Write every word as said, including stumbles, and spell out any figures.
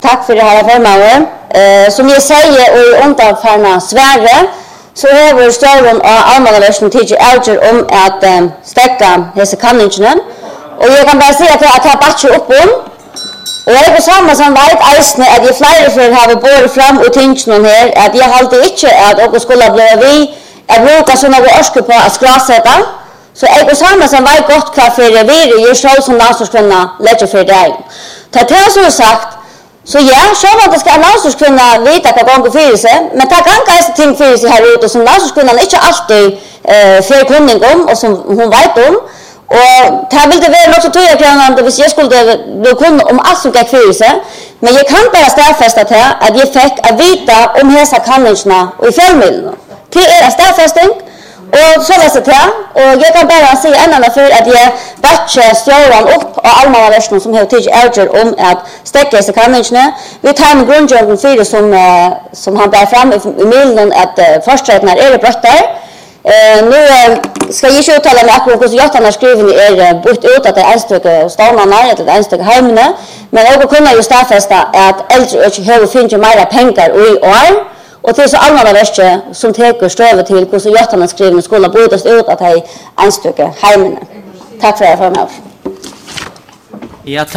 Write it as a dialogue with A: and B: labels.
A: Tack för det här förmånen. Eh, som jag säger och undanfarna Sverige så har vi större av allmänna tidigt avgör om att eh, stäcka dessa kanningarna. Och jag kan bara säga att jag tar batcher upp om. Och jag är på samma som vet eisne att jag flera för har båda fram och tinchen här att jag hållde inte att och skulle bli vi att bruka såna orske på att skrassätta. Så jag på samma som vet gott vad för det vi gör så som landsorskvinna lägger för dig. Ta till så sagt så ja, så var det ska landsorskvinna vita vad gånger för sig, men ta ganska är ting för sig här ute som landsorskvinnan inte alltid eh för kunning om och som hon vet om. Och det vill det vara något så tror jag att hvis jag skulle bli kunnig om allt som gick för sig, men jag kan bara stadfästa till att jag fick att vita om dessa kanningarna i fjällmedlen. Det är en stadfästing. Och så läser det och jag kan bara säga en annan för att jag batcher stjåran upp och allmänna versionen som har tidigt avgör om att stäcka sig kanningarna. Vi tar med grundjorden för det som, som han bär fram i milen att försträknar är det bröttar. Uh, nu uh, ska jag inte uttala mig akkurat hur jag har skrivit är uh, bort ut att det är en stycke stålarna, att det är en stycke hemne. Men jag kunna ju stadfästa att äldre inte har finns mer pengar i år. Och det är så allmänna verser som teker stövet till hur jag har skrivit skulle bodas ut att det är en stycke hemne. Tack för det för mig.
B: Ja,